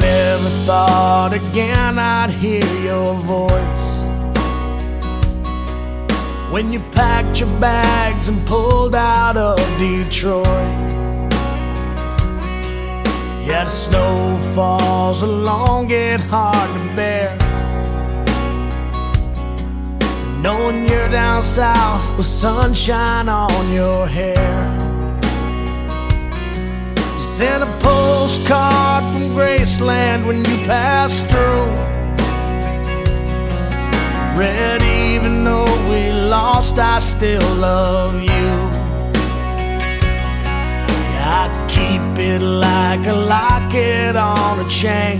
never thought again I'd hear your voice when you packed your bags and pulled out of Detroit. Yeah, the snowfalls along get hard to bear, knowing you're down south with sunshine on your hair. You sent a postcard from Graceland when you passed through. Read, even though we lost, I still love you. Yeah, I keep it like a locket on a chain.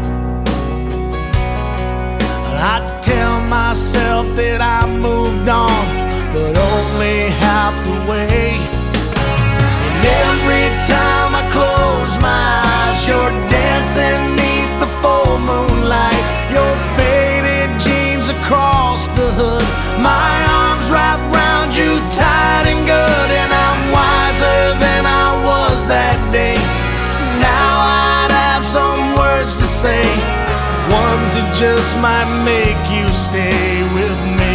I tell myself that I moved on, but only half the way. And every time I close my eyes, you're dancing neath the full moonlight. Your faded jeans across the hood, my arms wrapped round you tight and good. And I'm wiser than I was that day. Now I'd have some words to say, ones that just might make you stay with me.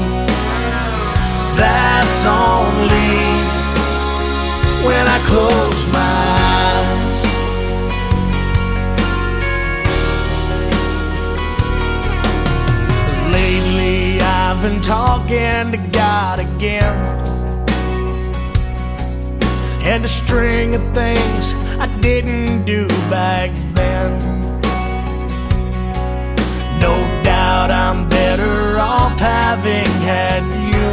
That's only when I close my eyes. Lately I've been talking to God again, and a string of things I didn't do back then. No doubt I'm better off having had you.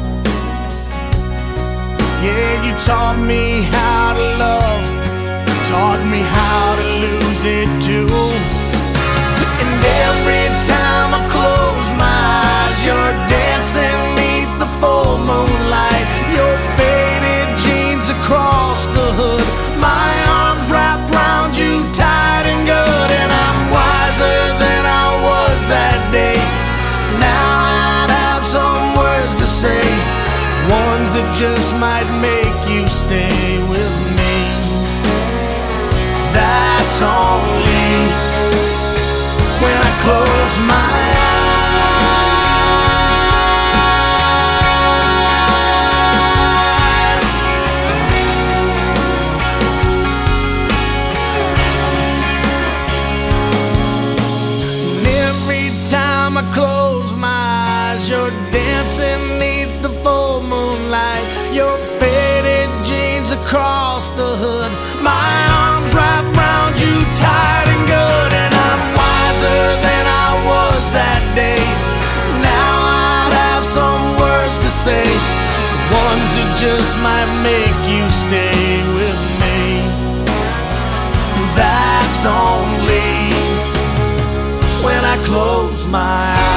Yeah, you taught me how to love, taught me how to lose it too. And every time I close my eyes, you're dancing neath the full moonlight. Your faded jeans across the hood, my arms wrapped round you tight and good. And I'm wiser than I was that day. Now I'd have some words to say, ones that just might make you stay with me. That's only when I close my eyes. And every time I close my eyes, you're dancing neath the full moonlight. Your faded jeans across the hood, my arms wrapped round you tight and good. And I'm wiser than I was that day. Now I'd have some words to say, ones that just might make you stay with me. That's only when I close my eyes.